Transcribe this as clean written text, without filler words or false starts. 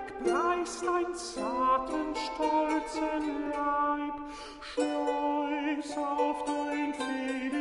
preist dein zarten, stolzen Leib, scheuß auf dein Feder